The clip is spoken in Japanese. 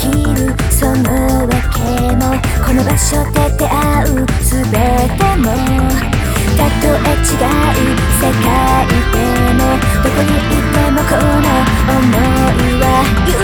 きるそのわけも、この場所で出会うすべても、たとえ違う世界でもどこにいてもこの想いは